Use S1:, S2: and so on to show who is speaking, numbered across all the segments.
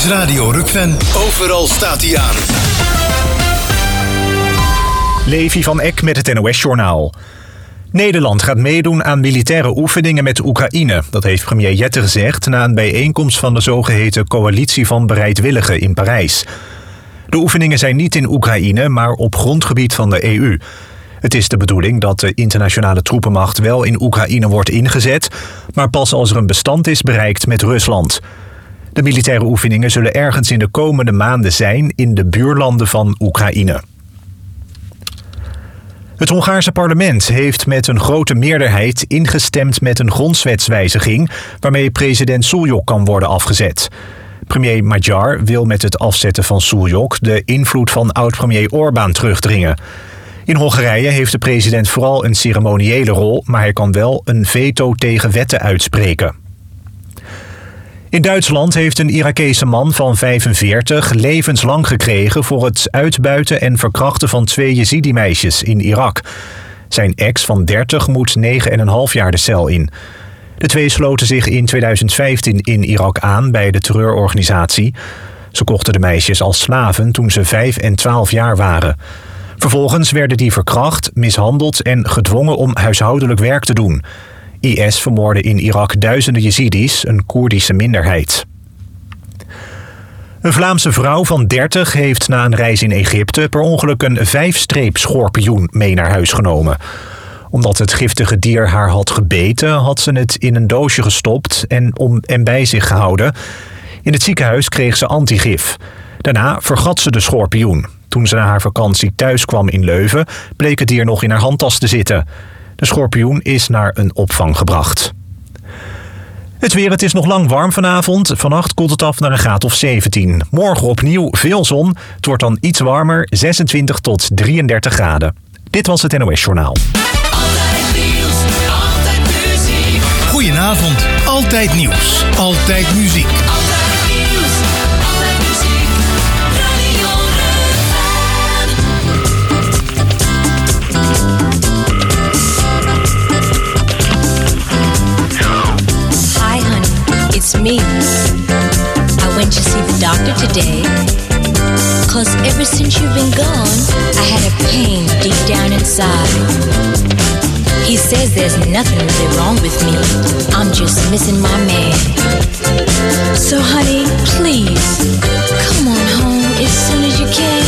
S1: Radio Rukven. Overal staat hij aan.
S2: Levi van Eck met het NOS-journaal. Nederland gaat meedoen aan militaire oefeningen met Oekraïne. Dat heeft premier Jette gezegd na een bijeenkomst van de zogeheten Coalitie van Bereidwilligen in Parijs. De oefeningen zijn niet in Oekraïne, maar op grondgebied van de EU. Het is de bedoeling dat de internationale troepenmacht wel in Oekraïne wordt ingezet, maar pas als er een bestand is bereikt met Rusland. De militaire oefeningen zullen ergens in de komende maanden zijn in de buurlanden van Oekraïne. Het Hongaarse parlement heeft met een grote meerderheid ingestemd met een grondwetswijziging waarmee president Šuljok kan worden afgezet. Premier Magyar wil met het afzetten van Šuljok de invloed van oud-premier Orbán terugdringen. In Hongarije heeft de president vooral een ceremoniële rol, maar hij kan wel een veto tegen wetten uitspreken. In Duitsland heeft een Irakese man van 45 levenslang gekregen voor het uitbuiten en verkrachten van 2 Jezidi-meisjes in Irak. Zijn ex van 30 moet 9,5 jaar de cel in. De 2 sloten zich in 2015 in Irak aan bij de terreurorganisatie. Ze kochten de meisjes als slaven toen ze 5 en 12 jaar waren. Vervolgens werden die verkracht, mishandeld en gedwongen om huishoudelijk werk te doen. IS vermoordde in Irak duizenden Jezidis, een Koerdische minderheid. Een Vlaamse vrouw van 30 heeft na een reis in Egypte per ongeluk een 5-streepschorpioen mee naar huis genomen. Omdat het giftige dier haar had gebeten, had ze het in een doosje gestopt en bij zich gehouden. In het ziekenhuis kreeg ze antigif. Daarna vergat ze de schorpioen. Toen ze na haar vakantie thuis kwam in Leuven, bleek het dier nog in haar handtas te zitten. De schorpioen is naar een opvang gebracht. Het weer, het is nog lang warm vanavond. Vannacht koelt het af naar een graad of 17. Morgen opnieuw veel zon. Het wordt dan iets warmer, 26 tot 33 graden. Dit was het NOS Journaal.
S1: Altijd nieuws, altijd muziek. Goedenavond, altijd nieuws, altijd muziek. Altijd nieuws, altijd muziek. Radio
S3: Hi honey, it's me. I went to see the doctor today. 'Cause ever since you've been gone, I had a pain deep down inside. He says there's nothing really wrong with me. I'm just missing my man. So honey, please, come on home as soon as you can.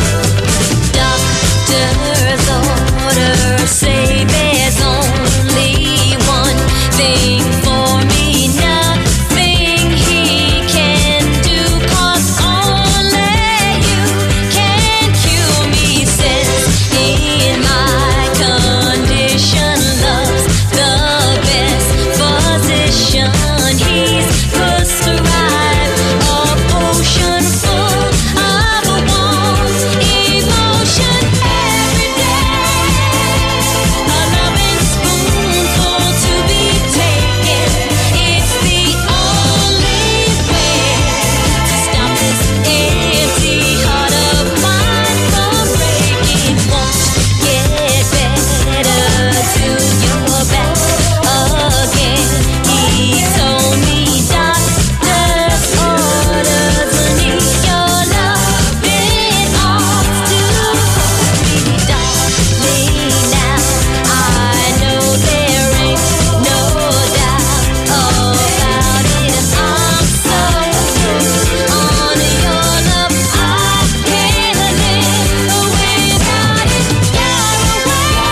S3: Doctor's orders say there's only one thing for me. Nothing he can do, 'cause only you can cure me. Says in my condition, love's the best physician. He's prescribed a potion full of warm emotion every day. A loving spoonful to be taken. It's the only way to stop this empty heart of mine from breaking. Won't get better till you're back again. He told me doctor's orders need your loving arms to hold me, darling. Now I know there ain't no doubt about it. I'm so hooked on your love, I can't live without it. You're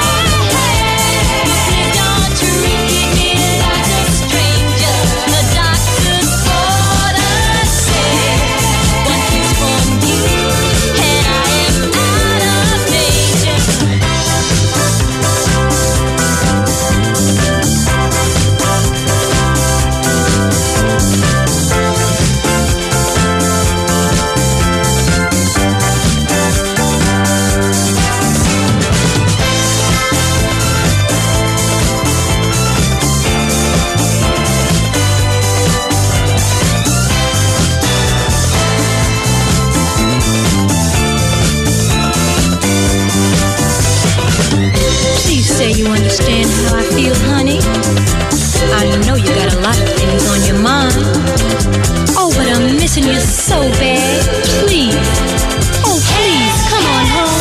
S3: away. Please don't treat me like a stranger. The doctor's orders say one kiss from you and I am out of danger. Please say you understand how I feel, honey. I know you got a lot of things on your mind. Oh, but I'm missing you so bad. Please, oh please, come on home.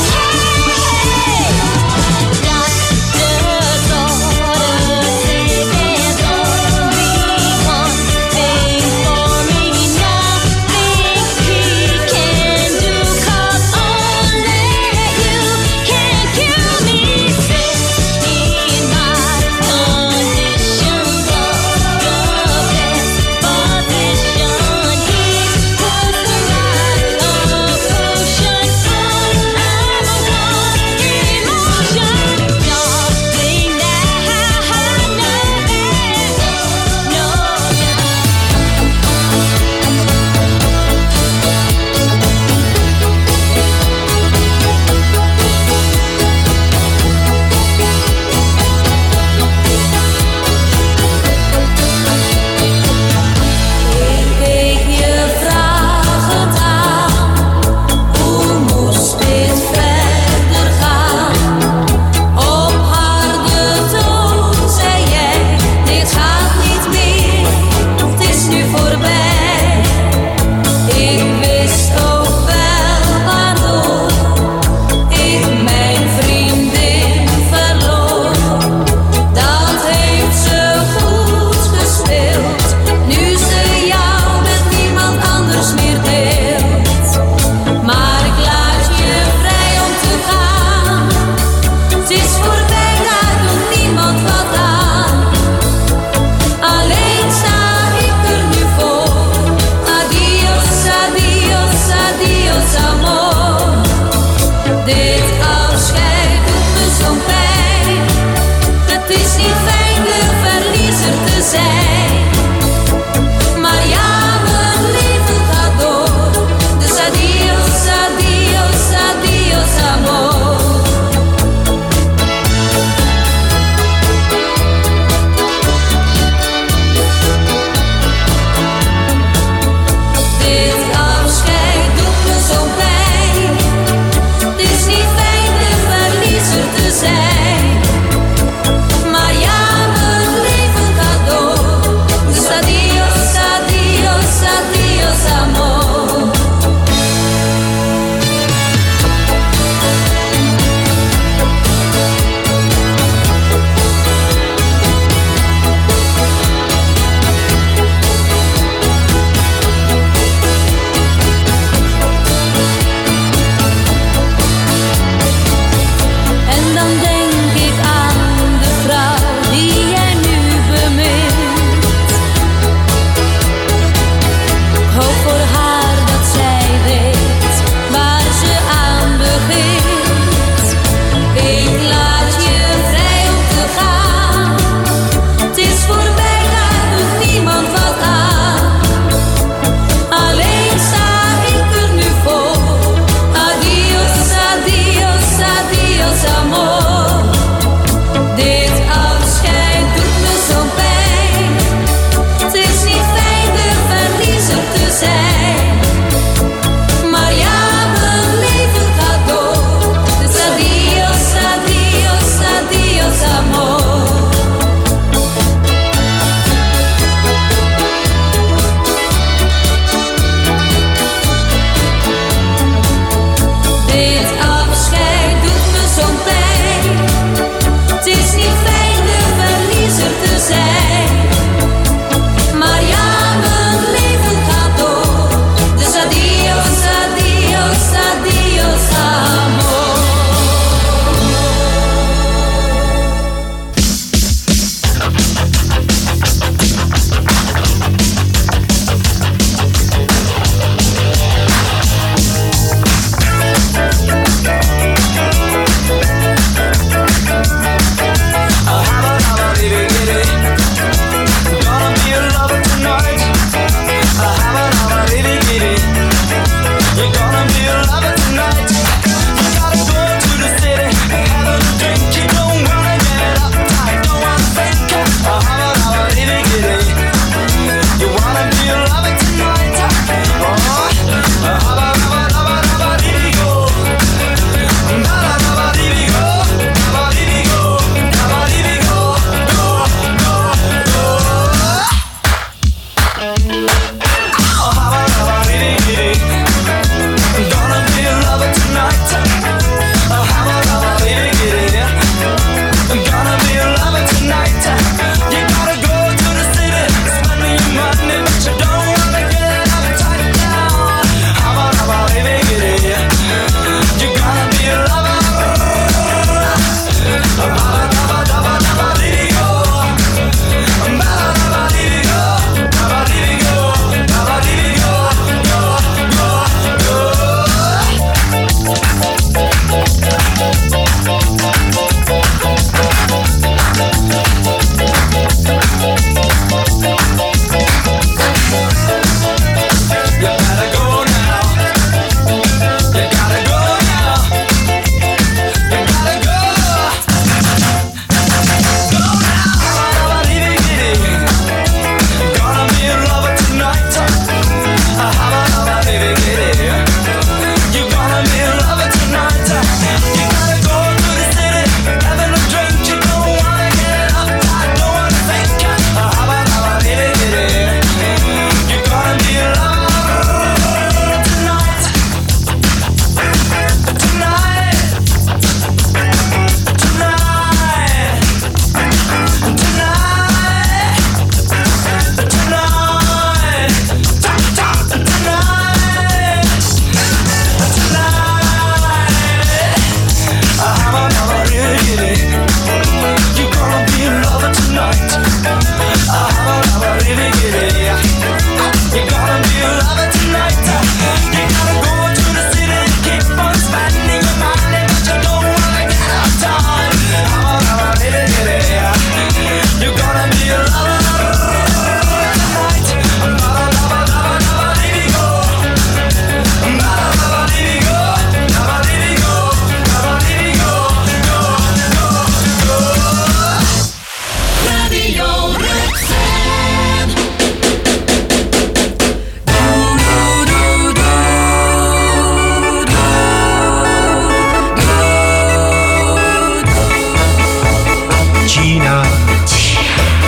S4: Oh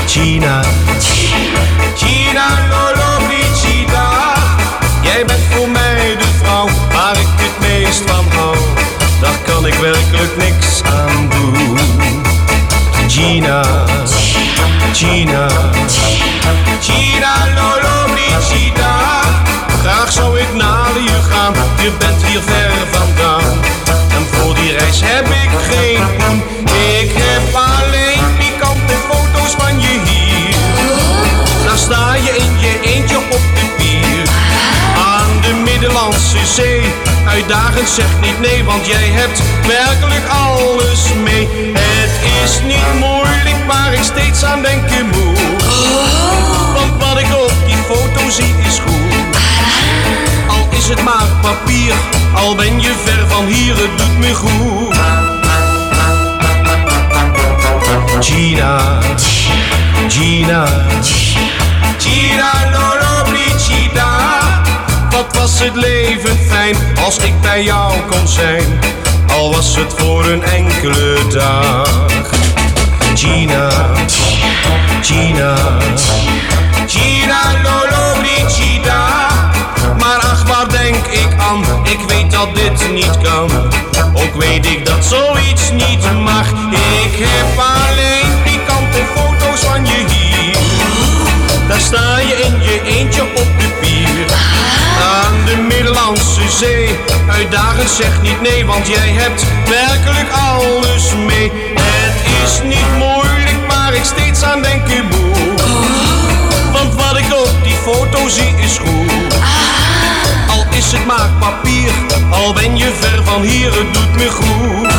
S4: Gina, Gina Lollobrigida. Jij bent voor mij de vrouw waar ik het meest van hou. Daar kan ik werkelijk niks aan doen. Gina, Gina, Gina Lollobrigida. Graag zou ik naar je gaan, je bent hier ver vandaan. En voor die reis heb ik geen poen. Ik heb alleen pikante foto's van je hier. Daar sta je in je eentje op de pier. Aan de Middellandse Zee. Uitdagend, zeg niet nee, want jij hebt werkelijk alles mee. Het is niet moeilijk waar ik steeds aan denken moet. Want wat ik op die foto zie is goed. Al is het maar papier, al ben je ver van hier, het doet me goed. Gina, Gina, Gina Lollobrigida. Wat was het leven fijn als ik bij jou kon zijn, al was het voor een enkele dag. Gina, Gina, Gina Lollobrigida. Maar ach, waar denk ik aan? Ik weet dat dit niet kan. Ook weet ik dat zoiets niet mag. Ik heb alleen pikante foto's van je hier. Daar sta je in je eentje op de pier. Aan de Middellandse Zee. Uitdagend, zeg niet nee, want jij hebt werkelijk alles mee. Het is niet moeilijk waar ik steeds aan denken moet. Want wat ik op die foto zie is goed. Al is het maar papier, al ben je ver van hier, het doet me goed.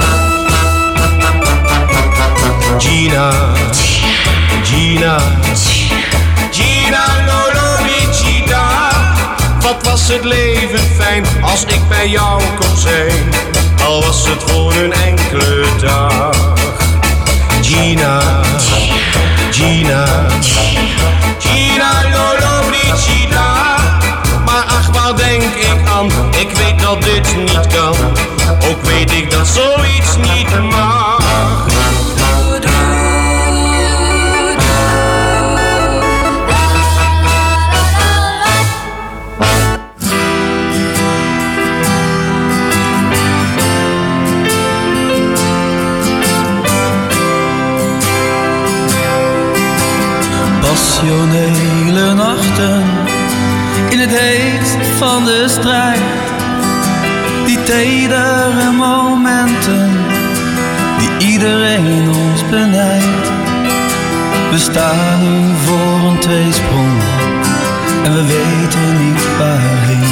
S4: Gina, Gina, Gina Lollobrigida. Wat was het leven fijn als ik bij jou kon zijn, al was het voor een enkele dag. Gina, Gina, Gina Lollobrigida. Maar ach, waar denk ik aan? Ik weet dat dit niet kan. Ook weet ik dat zoiets niet mag.
S5: Passionele nachten in het heetst van de strijd. Die tedere momenten die iedereen ons benijdt. We staan nu voor een tweesprong en we weten niet waarheen.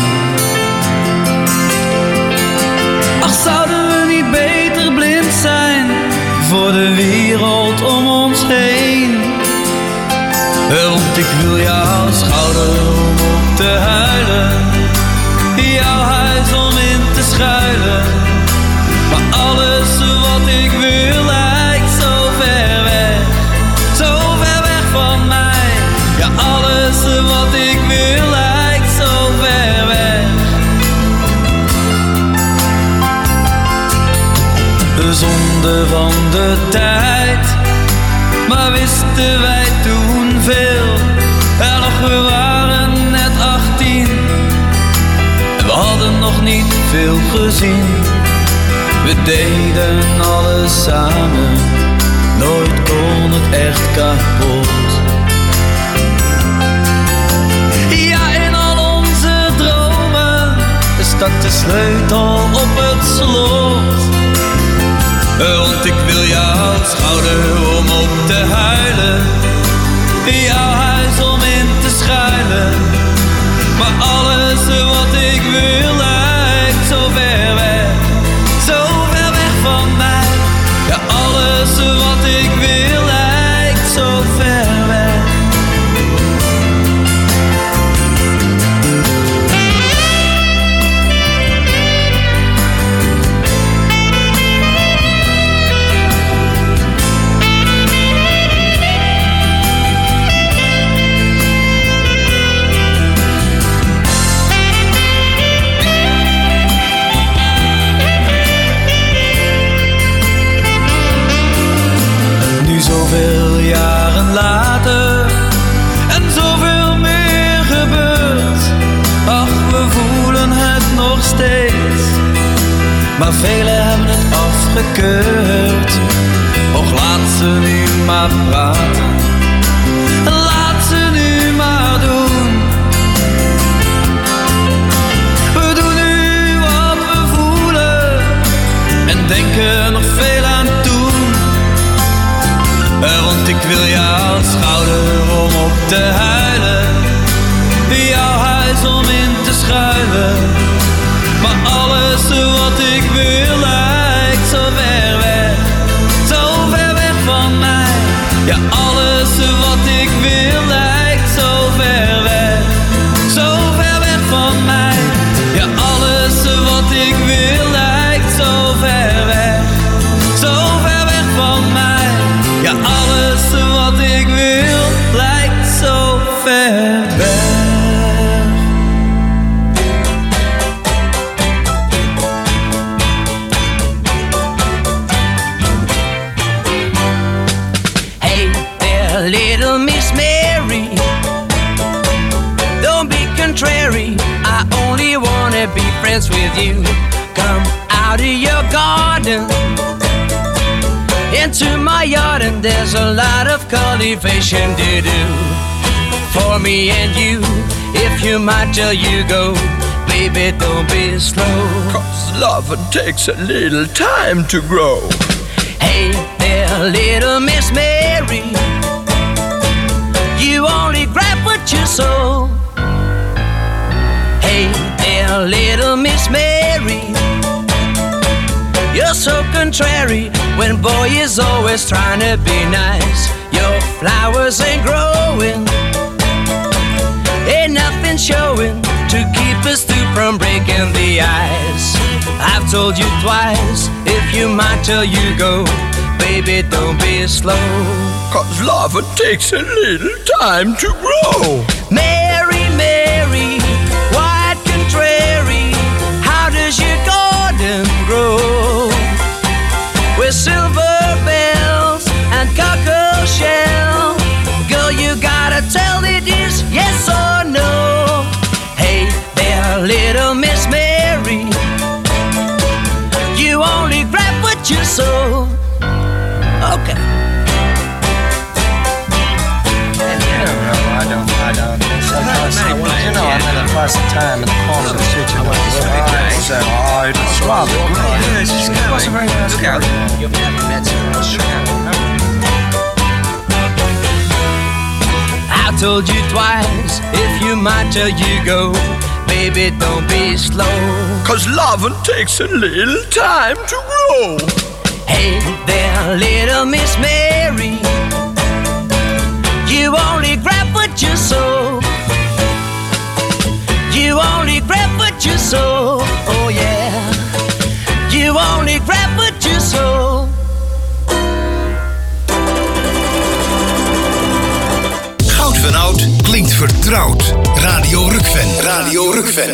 S5: Ach, zouden we niet beter blind zijn voor de wereld om ons heen? Want ik wil jouw schouder om op te huilen, jouw huis om in te schuilen. Maar alles wat ik wil lijkt zo ver weg van mij. Ja, alles wat ik wil lijkt zo ver weg. De zonde van de tijd, maar wisten wij toen veel. En nog, we waren net 18 en we hadden nog niet veel gezien. We deden alles samen, nooit kon het echt kapot. Ja, in al onze dromen stak de sleutel op het slot. Want ik wil jouw schouder om op te huilen, jouw huis om in te schuilen. Maar alles wat ik wil lijkt zo ver weg van mij. Ja, alles wat ik wil lijkt zo ver weg. maar velen hebben het afgekeurd. Och, laat ze nu maar praten, laat ze nu maar doen. We doen nu wat we voelen en denken nog veel aan toen. Want ik wil jouw schouder om op te huilen, jouw huis om in te schuilen. Maar alles wat ik wil lijkt zo ver weg van mij. Ja, alles wat ik wil lijkt zo ver weg van mij. Ja, alles wat ik wil lijkt zo ver weg van mij. Ja, alles wat ik wil lijkt zo ver weg.
S6: Little Miss Mary, don't be contrary, I only wanna be friends with you. Come out of your garden into my yard, and there's a lot of cultivation to do for me and you. If you might till you go, baby, don't be slow, 'cause love takes a little time to grow. Hey there, little Miss Mary, you only grab what you sow. Hey there, little Miss Mary, you're so contrary when boy is always trying to be nice. Your flowers ain't growing, ain't nothing showing to keep us two from breaking the ice. I've told you twice, if you might till you go, baby, don't be slow, 'cause love takes a little time to grow. Mary, Mary, quite contrary, how does your garden grow? With silver bells and cockle shell, girl, you gotta tell it is yes or no. Hey there, little Miss Mary, you only grab what you sow. Okay. I don't. Sometimes, you know, I'm gonna pass the time in the corner of the situation. So, it's rather good. It was a very nice guy. You've never met I told you twice, if you might till you go, baby, don't be slow, 'cause loving takes a little time to grow. Hey there, little Miss Mary, you only grab what you sow. You only grab what you sow. Oh yeah. You only grab what you sow.
S1: Goud van Oud klinkt vertrouwd. Radio Rukven. Radio Rukven.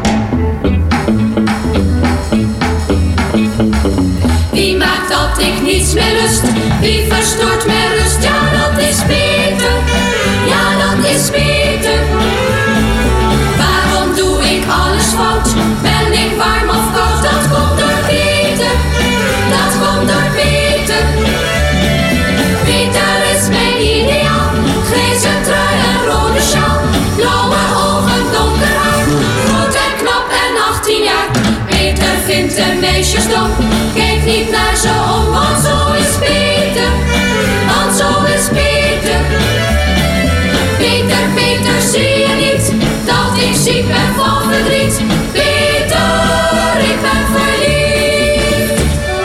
S7: Wie maakt dat ik niets meer lust? Wie verstoort mijn rust? Ja, dat is Peter. Ja, dat is Peter. Waarom doe ik alles fout? Ben ik warm of koud? Dat komt door Peter. Dat komt door Peter. Peter is mijn ideaal. Grijze trui en rode sjaal. Blauwe ogen, donker haar. Groot en knap en 18 jaar. Peter vindt de meisjes dom. Kijk niet naar ze om, want zo is Peter. Want zo is Peter. Peter, Peter, zie je niet dat ik ziek ben van verdriet? Peter, ik ben verliefd.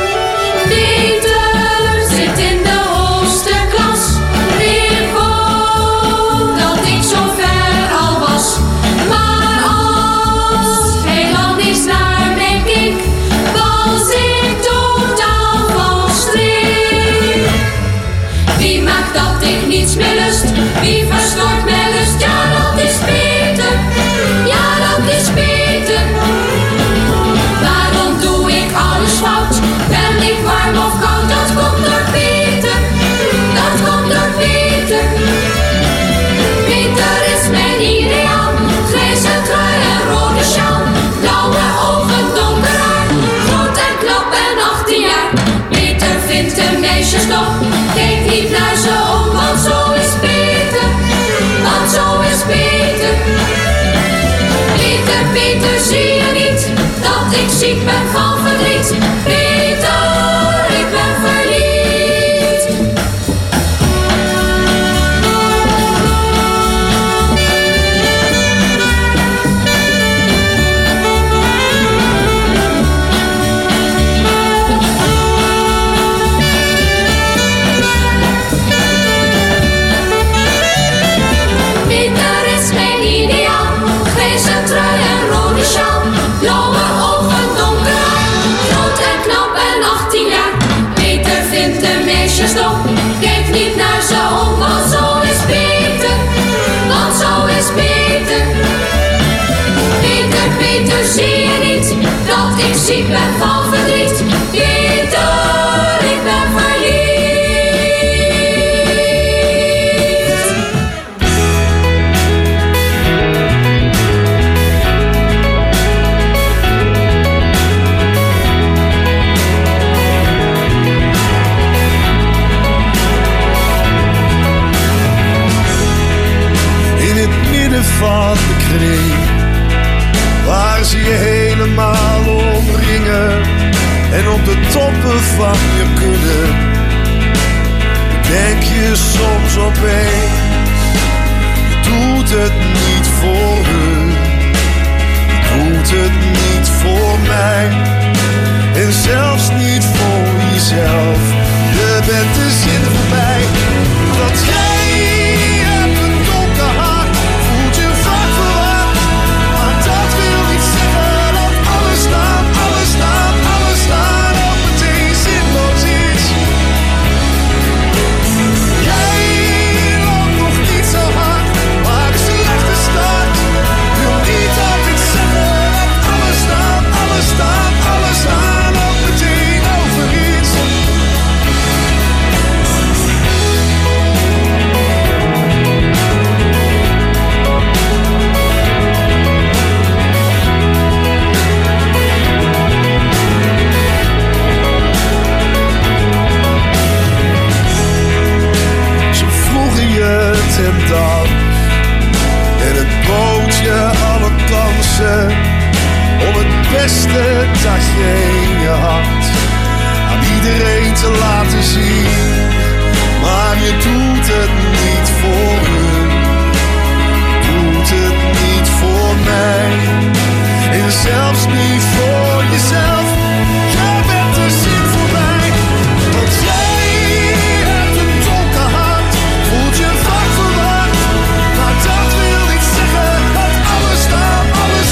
S7: Peter zit in de hoogste klas. Ik wou dat ik zo ver al was. Maar als hij dan eens naar mij keek, was ik totaal van
S8: stoppen van je kunnen. Denk je soms opeens, je doet het niet voor hun. Je doet het niet voor mij. En zelfs niet voor jezelf. Je bent de zin voorbij. Want jij hebt een donker hart. Voelt je vaak verwacht. Maar dat wil niet zeggen dat alles staan ook meteen zinloos is. Jij loopt nog niet zo hard, maar een slechte start wil niet altijd zeggen dat alles staan ook meteen over iets. En dan, en het bood je alle kansen om het beste dat je in je had aan iedereen te laten zien. Maar je doet het niet voor hun, doet het niet voor mij en zelfs niet voor jezelf. Jij bent de zin voor mij, want jij hebt een donker hart. Voelt je vaak verwacht, maar dat wil niet zeggen dat alles staan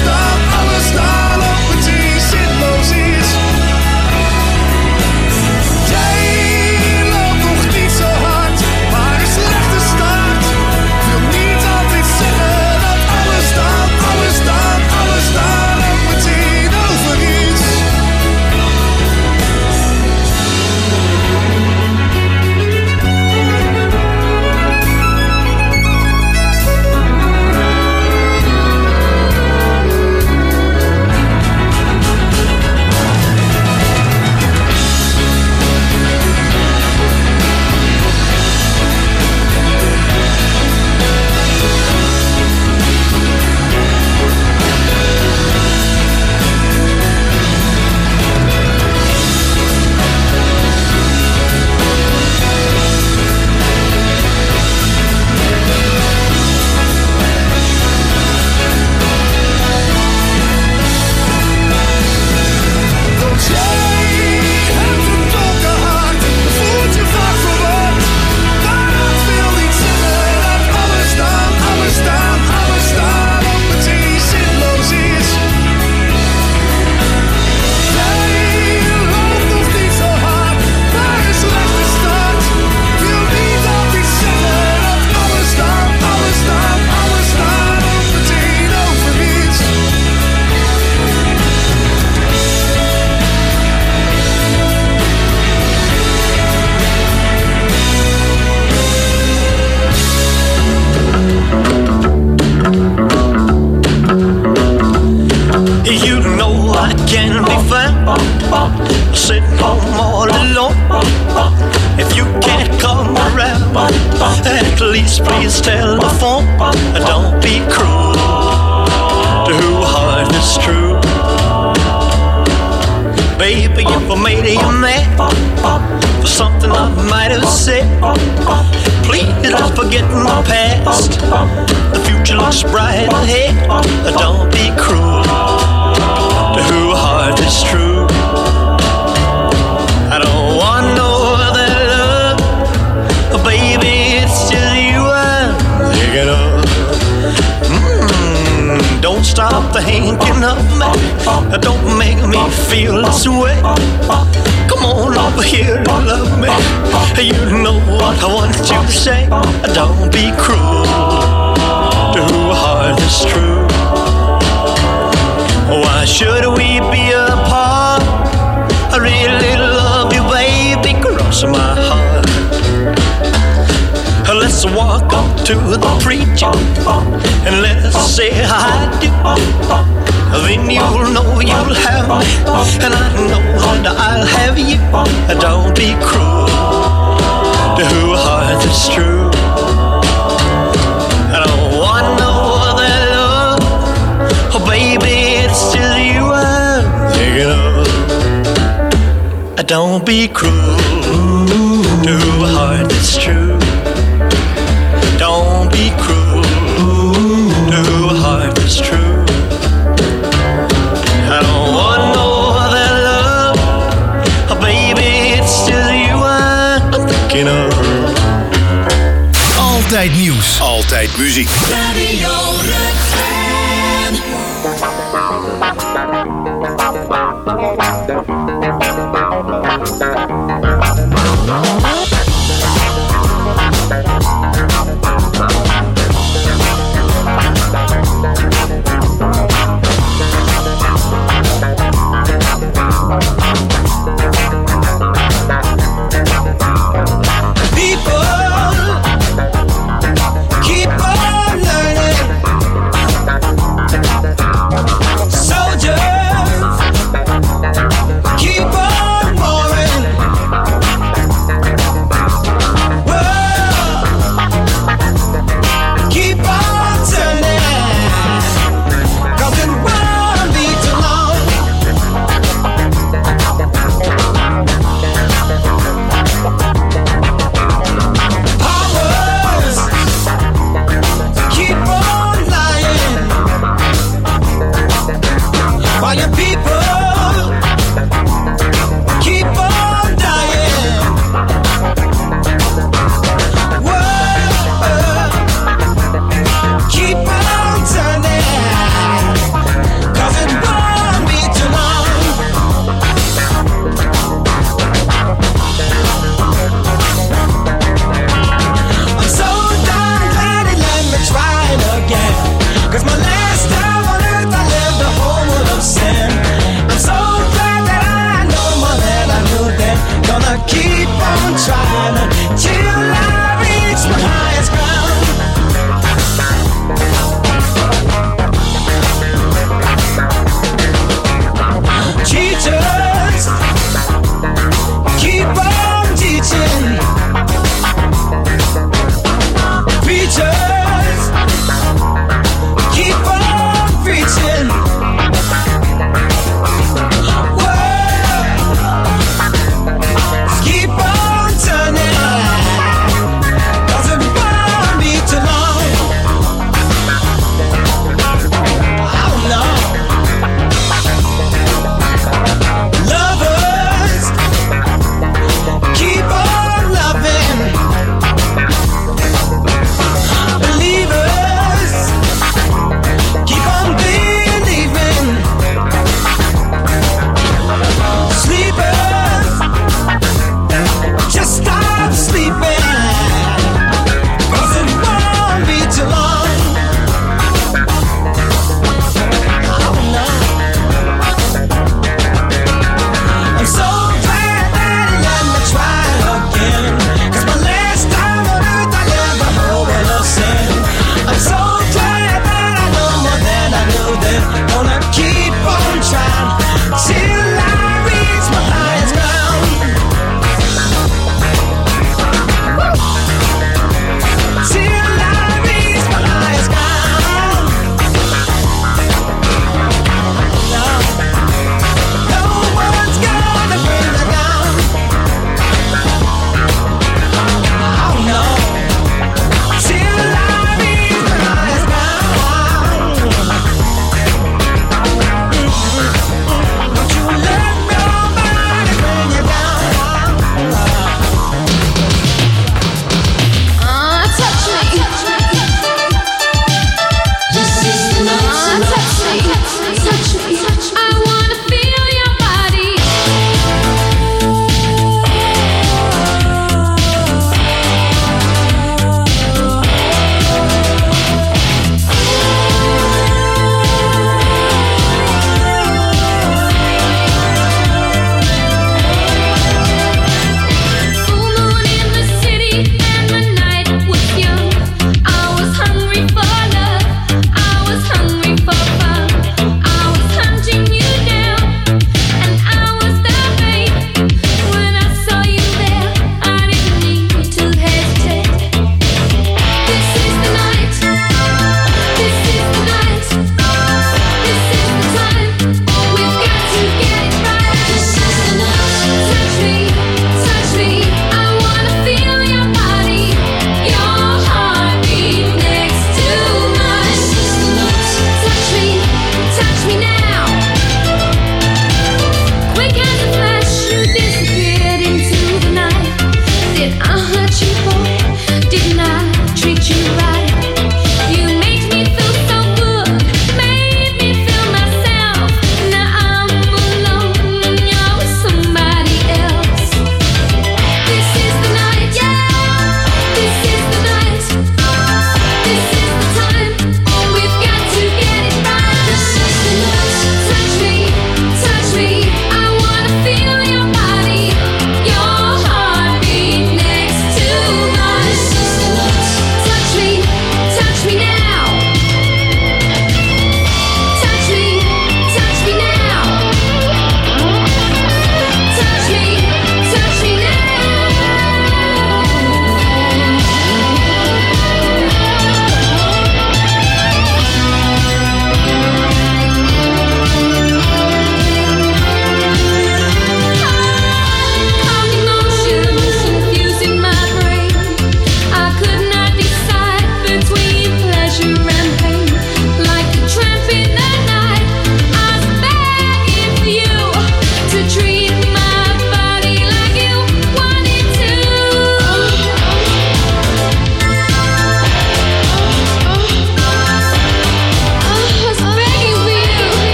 S8: ook meteen zinloos is. Jij loopt nog niet zo hard, maar een slechte start wil niet altijd zeggen dat alles staan ook meteen over iets.
S9: Don't be cruel to a heart that's true. Don't be cruel to a heart that's true. I don't want no other love, oh baby, it's still you I'm thinking of.
S1: Altijd nieuws, altijd muziek.
S7: Radio Rukven.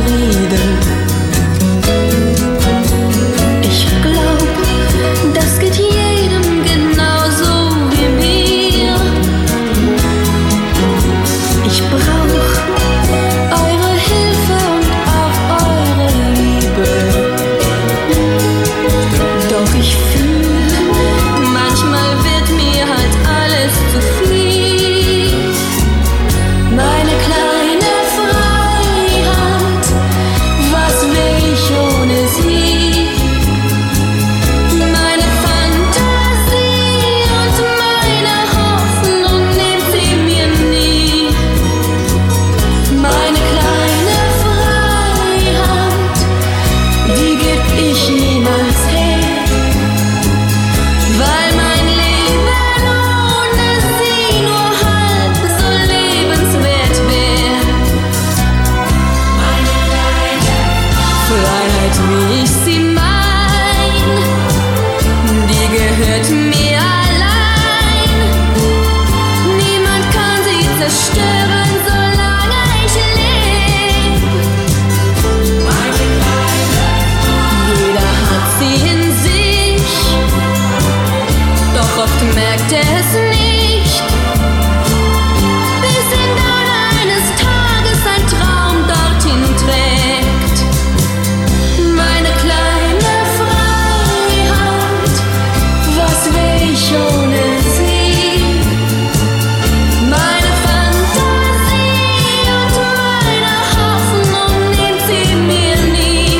S10: zufrieden. Ich glaub, das geht jedem genauso wie mir. Ich brauch eure Hilfe und auch eure Liebe. Doch ich fühl, manchmal wird mir halt alles zu viel. Meine kleine Freiheit, was will ich ohne sie? Meine Fantasie und meine Hoffnung nimmt sie mir nie. Meine kleine Freiheit, die geb ich niemals her, weil mein Leben ohne sie nur halb so lebenswert wäre. Meine kleine Freiheit, wie ich sie mein, die gehört mir allein. Niemand kann sie zerstören, solange ich lebe. Meine kleine Freiheit, jeder hat sie in sich, doch oft merkt er es nicht, bis ihn dann eines Tages ein Traum dorthin trägt. Meine kleine Freiheit, was wär ich ohne sie? Meine Fantasie und meine Hoffnung nimmt sie mir nie.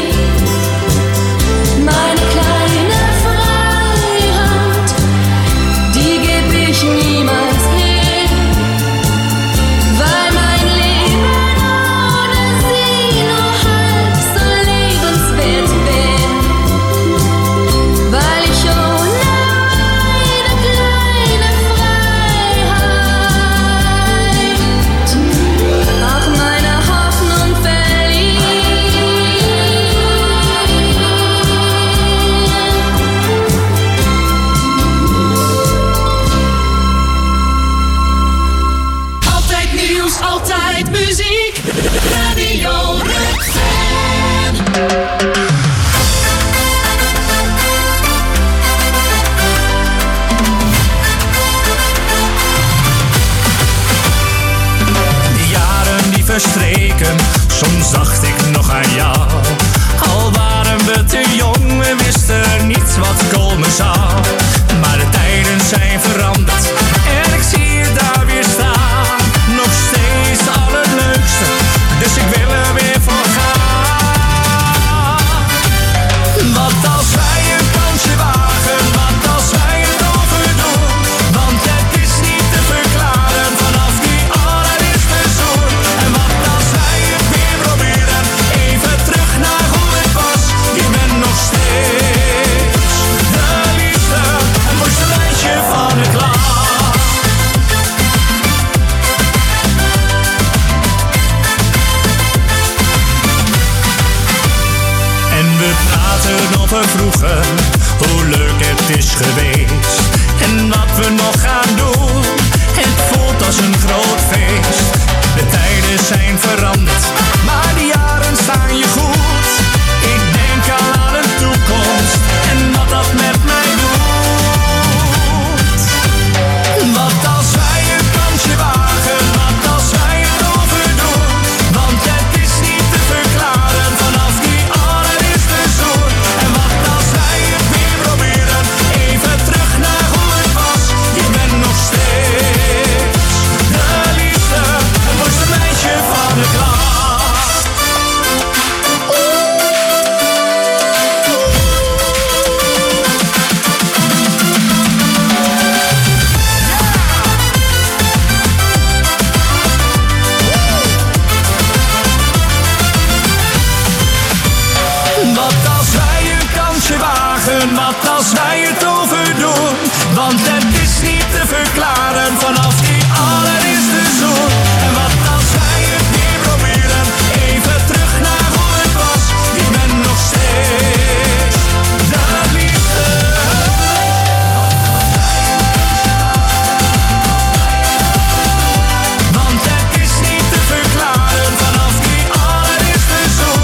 S10: Meine kleine Freiheit, die geb ich niemals her, weil mein Leben ohne sie nur halb so lebenswert wäre. Weil ich ohne meine kleine Freiheit auch meine Hoffnung
S7: Altijd nieuws, altijd muziek. Radio Rukven.
S9: De jaren die verstreken, soms dacht ik nog aan jou. Al waren we te jong, we wisten niet wat komen zou. Maar de tijden zijn veranderd en ik zie je daar weer staan. Nog steeds het allerleukste, dus ik wil er weer voor gaan. Wat als wij een kansje wagen, wat als wij het overdoen? Want het is niet te verklaren vanaf die allereerste zoen. En wat als wij het weer proberen, even terug naar hoe het was. Je bent nog steeds de liefste, het mooiste meisje van de klas. En we praten over vroeger, hoe leuk het is geweest. En wat we nog gaan doen, het voelt als een groot feest. De tijden zijn veranderd, maar de jaren staan je goed. Ik denk al aan een toekomst en wat dat met mij doet. Wat als wij een kansje wagen, wat als wij het overdoen? Want het is niet te verklaren vanaf die allereerste zoen. En wat als wij het weer proberen, even terug naar hoe het was. Je bent nog steeds de liefste, het mooiste meisje van de klas. Wat als wij een kansje wagen, wat als wij het overdoen? Want het is niet te verklaren vanaf die allereerste zoen. En wat als wij het weer proberen, even terug naar hoe het was. Je bent nog steeds de liefde. Want het is niet te verklaren vanaf die allereerste zoen.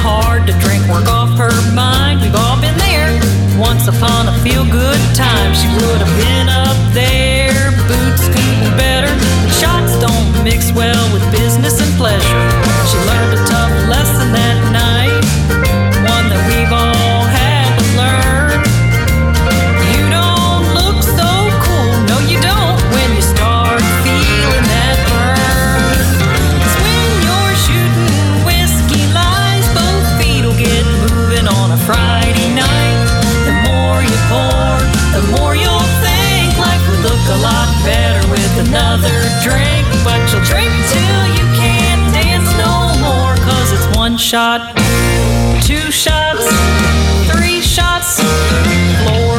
S11: hard to drink, work off her mind. We've all been there. Once upon a feel-good time, she would have been up there. Boots couldn't better. Shots don't mix well with business and pleasure. She learned a tough lesson that night, one that we've all had to learn. You don't look so cool, no you don't, when you start feeling that burn. 'Cause when you're shooting whiskey lies, both feet will get moving on a Friday night. The more you pour, the more you'll think life would look a lot better with another drink. But you'll drink till you can't dance no more, 'cause it's one shot, two shots, three shots, floor.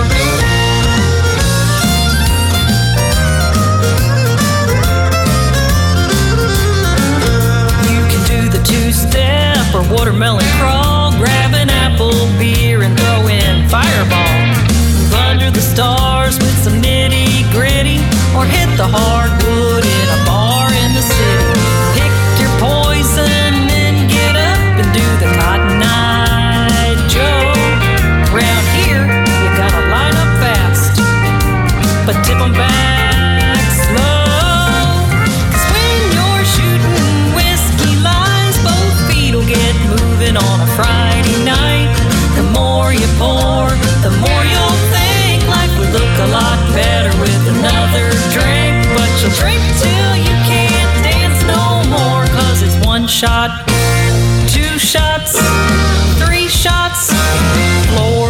S11: You can do the two-step or watermelon crawl, grab an apple beer and throw in Fireball. Move under the stars with some nitty-gritty, or hit the hardwood in a bar in the city. Pick your poison and get up and do the Cotton Eye Joe. Round here, you gotta line up fast, but tip 'em back slow. 'Cause when you're shooting whiskey lies, both feet will get moving on a Friday night. The more you pour, the more you'll think life would look a lot better with another drink. But you'll drink till you can't dance no more, 'cause it's one shot, two shots, three shots, floor.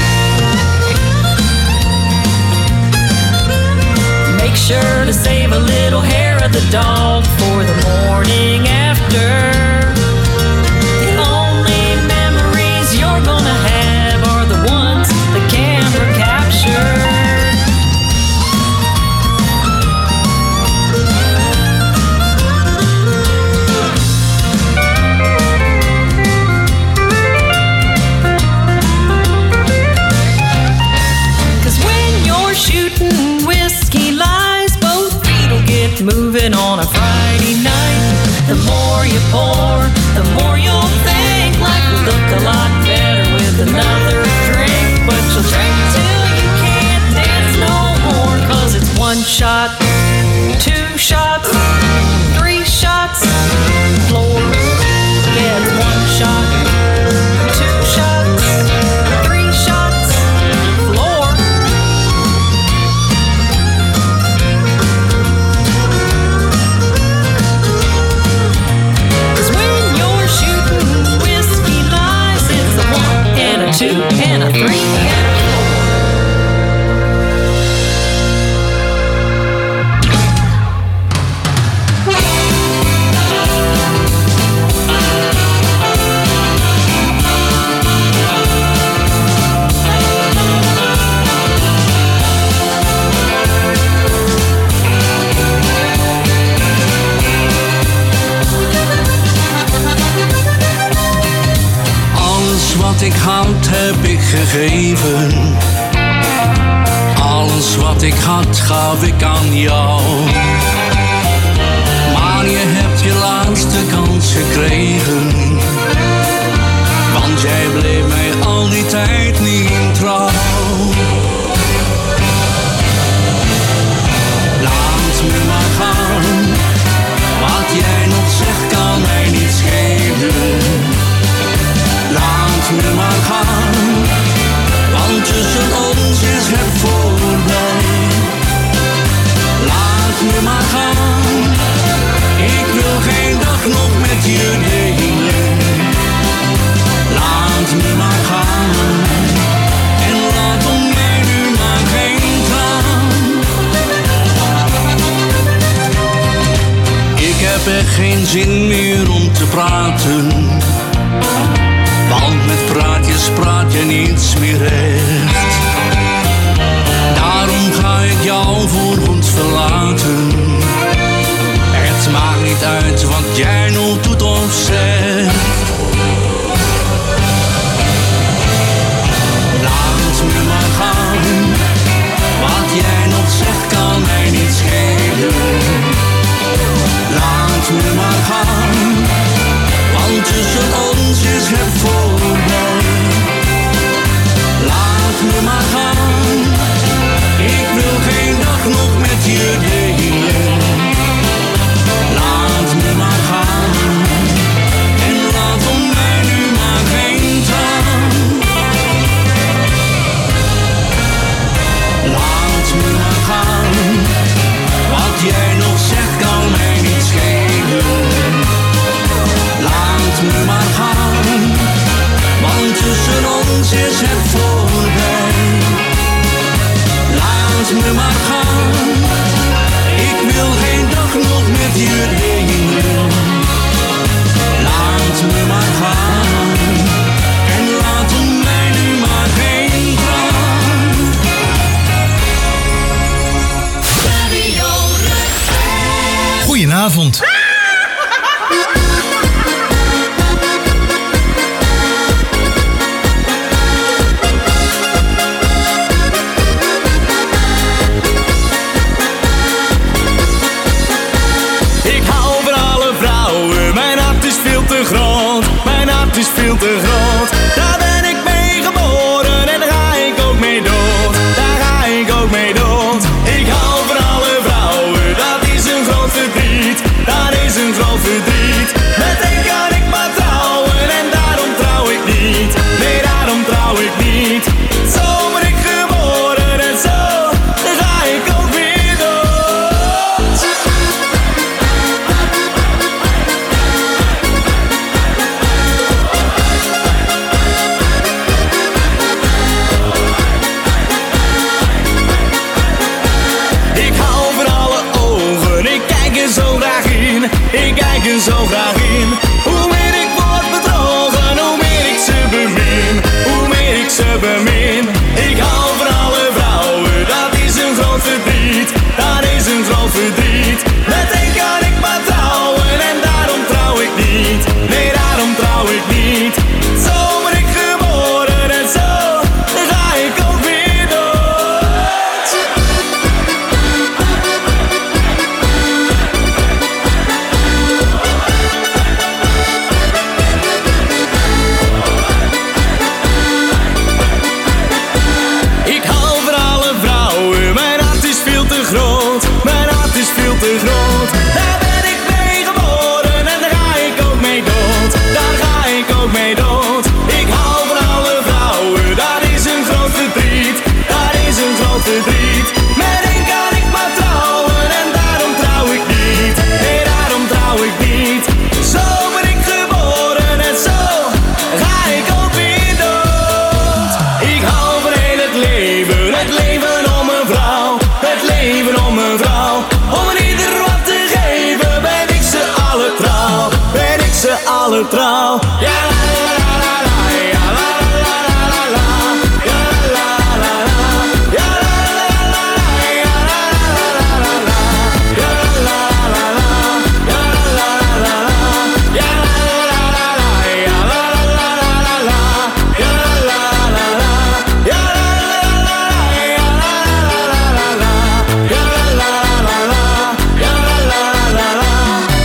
S11: Make sure to save a little hair of the dog for the morning after. The only memories you're gonna have are the ones the camera captured. Shooting whiskey lies, both feet will get moving on a Friday night. The more you pour, the more you'll think life will look a lot better with another drink. But you'll drink till you can't dance no more, 'cause it's one shot, two shots, three shots, floor. Yeah, it's one shot, two shots, three shots, floor. Two and a three and a four.
S5: Wat ik had, heb ik gegeven. Alles wat ik had, gaf ik aan jou. Maar je hebt je laatste kans gekregen, want jij bleef mij al die tijd niet trouw. Laat me maar gaan, wat jij nog zegt kan mij niet schelen. Laat me maar gaan, want tussen ons is het voorbij. Laat me maar gaan, ik wil geen dag nog met je delen. Laat me maar gaan, en laat om mij nu maar geen traan. Ik heb echt geen zin meer om te praten, want met praatjes praat je niets meer echt. Daarom ga ik jou voorgoed verlaten. Het maakt niet uit wat jij nog doet of zegt. Laat me maar gaan, wat jij nog zegt kan mij niet schelen. Laat me maar gaan, want tussen ons is het me maar gaan. Ik wil geen dag nog met je delen. Laat me maar gaan. En laat mij nu maar heen gaan.
S1: Goedenavond.
S9: Mijn hart is veel te groot. Daar ben ik mee geboren en daar ga ik ook mee dood. Daar ga ik ook mee dood. Ik hou van alle vrouwen, dat is een groot verdriet. Dat is een groot verdriet. Met één kan ik maar trouwen en daarom trouw ik niet. Nee, daarom trouw ik niet. Zo ben ik geboren en zo, daar ga ik ook weer dood. Ik kijk er zo graag in. Hoe meer ik word bedrogen, hoe meer ik ze bemin. Hoe meer ik ze bemin. Ik hou van alle vrouwen, dat is een groot verdriet. Dat is een groot verdriet. Met één kan ik maar trouwen en daarom trouw ik niet. Nee, daarom trouw ik niet. Zo ben ik geboren en zo, dan ga ik ook weer dood. Ik hou van alle vrouwen, mijn hart is veel te groot. Mijn hart is veel te groot. Daar ben ik mee geboren en daar ga ik ook mee dood. Daar ga ik ook mee dood. Ik hou van alle vrouwen, dat is een groot verdriet. Dat is een groot verdriet. Met één kan ik maar trouwen en daarom trouw ik niet. Nee, daarom trouw ik niet. Zo ben ik geboren en zo ga ik ook weer dood. Ik hou van heel het leven om een vrouw. Het leven om een vrouw. Om een ieder wat te geven ben ik ze alle trouw. Ben ik ze alle trouw. Ja, la la la la, ja la la la la, ja la la la, ja la la la, ja la la la, ja la la la, ja la la la, ja la la la, ja la la la, ja la la la, ja la la la, ja la la la, ja la la la, ja la la la.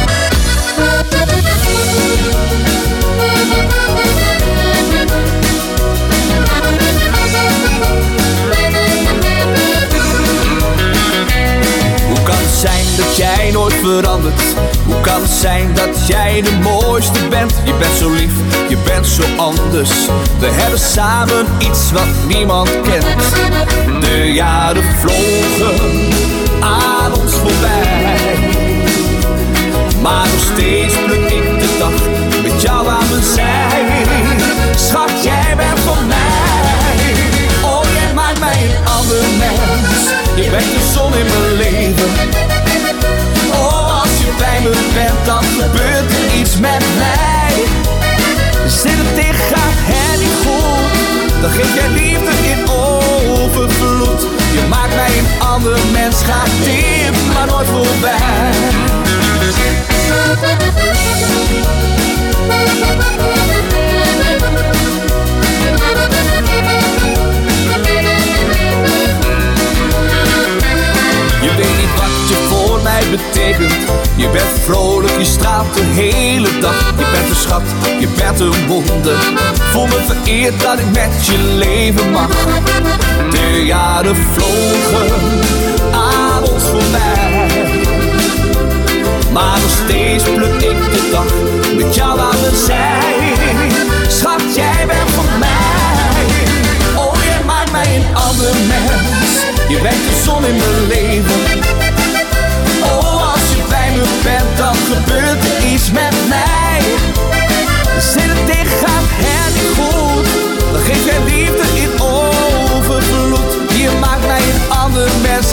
S5: Hoe kan het zijn dat jij nooit verandert? Hoe kan het zijn dat jij de mooiste bent? Je bent zo lief, je bent zo anders. We hebben samen iets wat niemand kent. De jaren vlogen aan ons voorbij, maar nog steeds pluk ik de dag met jou aan mijn zij. Schat, jij bent van mij. Oh, jij maakt mij een ander mens. Je bent de zon in mijn leven. Oh, als je bij me bent, dan gebeurt er iets met mij. Zit het dicht, gaat het niet goed, dan geef jij liefde in overvloed. Je maakt mij een ander mens, gaat dit maar nooit voorbij. Je weet niet wat je voor mij betekent. Je bent vrolijk, je straalt de hele dag. Je bent een schat, je bent een wonder. Voel me vereerd dat ik met je leven mag. De jaren vlogen aan ons voorbij, maar nog steeds pluk ik de dag met jou aan mijn zij. Schat, jij bent van mij. Oh, jij maakt mij een ander mens. Je bent de zon in mijn leven. Oh, als je bij me bent, dan gebeurt er iets met mij. Zit het dicht, gaat het niet goed, dan geef jij liefde in overvloed. Je maakt mij een ander mens,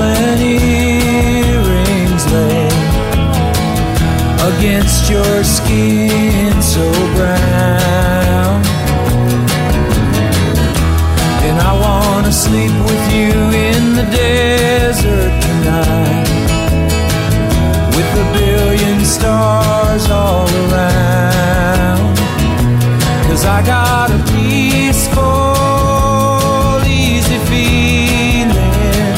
S12: and earrings lay against your skin so brown. And I wanna sleep with you in the desert tonight, with a billion stars all around. 'Cause I got a peaceful, easy feeling,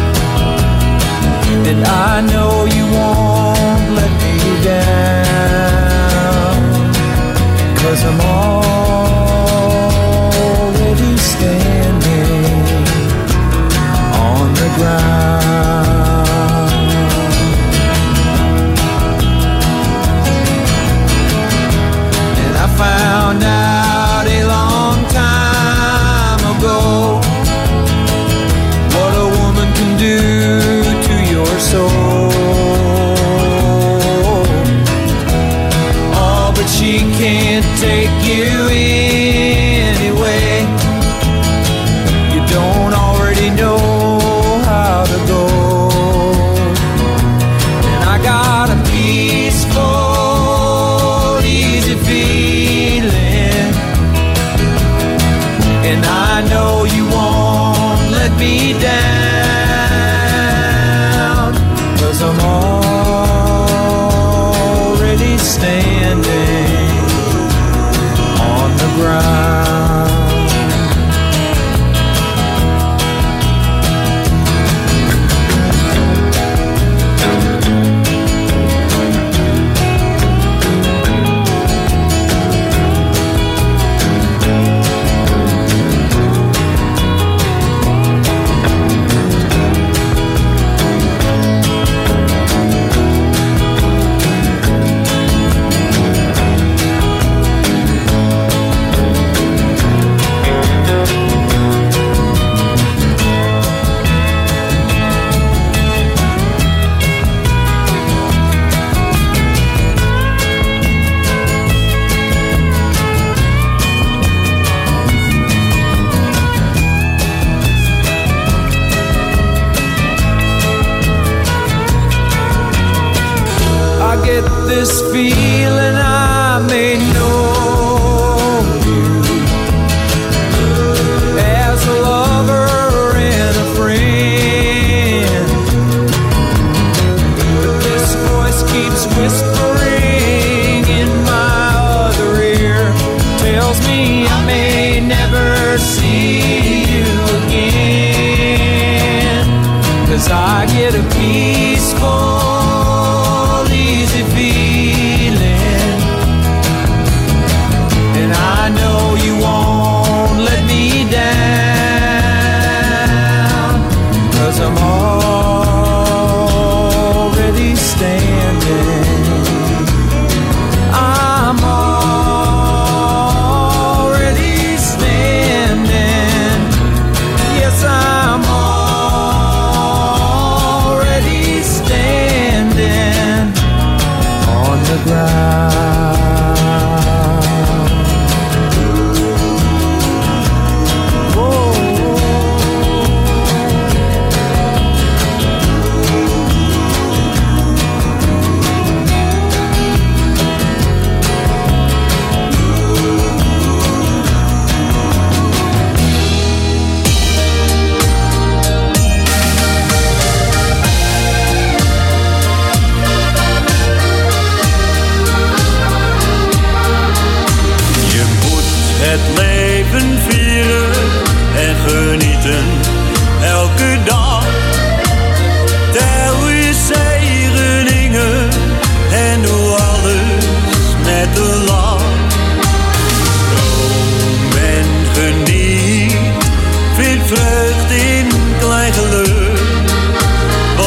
S12: and I know you won't let me down. 'Cause I'm already standing on the ground. And I found out a long time ago what a woman can do to your soul. Oh, but she can't take you anyway. You don't already know how to go. And I got a peaceful, easy feeling, and I know you won't let me down. 'Cause I'm already standing on the ground. I get this feeling I may know you as a lover and a friend, but this voice keeps whispering in my other ear, tells me I may never see you again. 'Cause I get a peaceful,